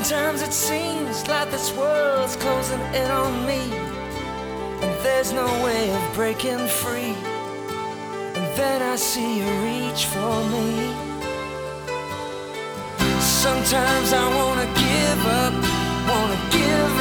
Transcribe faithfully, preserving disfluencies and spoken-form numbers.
Sometimes it seems like this world's closing in on me, and there's no way of breaking free. And then I see you reach for me. Sometimes I wanna give up, wanna give